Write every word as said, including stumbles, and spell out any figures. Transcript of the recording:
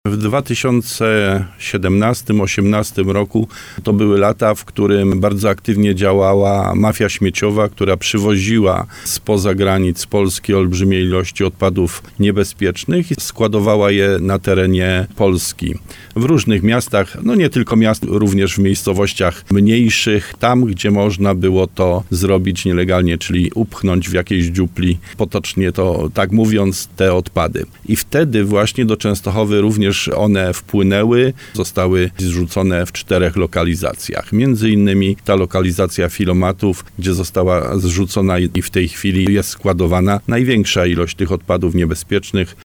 W dwa tysiące siedemnastym osiemnastym roku to były lata, w którym bardzo aktywnie działała mafia śmieciowa, która przywoziła spoza granic Polski olbrzymie ilości odpadów niebezpiecznych i składowała je na terenie Polski. W różnych miastach, no nie tylko miast, również w miejscowościach mniejszych, tam gdzie można było to zrobić nielegalnie, czyli upchnąć w jakiejś dziupli, potocznie to tak mówiąc, te odpady. I wtedy właśnie do Częstochowy również one wpłynęły, zostały zrzucone w czterech lokalizacjach. Między innymi ta lokalizacja filomatów, gdzie została zrzucona i w tej chwili jest składowana największa ilość tych odpadów niebezpiecznych.